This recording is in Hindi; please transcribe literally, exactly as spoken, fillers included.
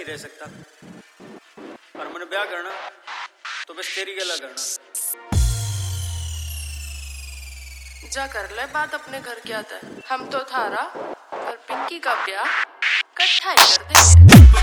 रह सकता, और मैंने ब्याह करना तो बस तेरी गला करना। जा कर ले बात अपने घर क्या था, हम तो थारा और पिंकी का ब्याह इकट्ठा ही कर देंगे।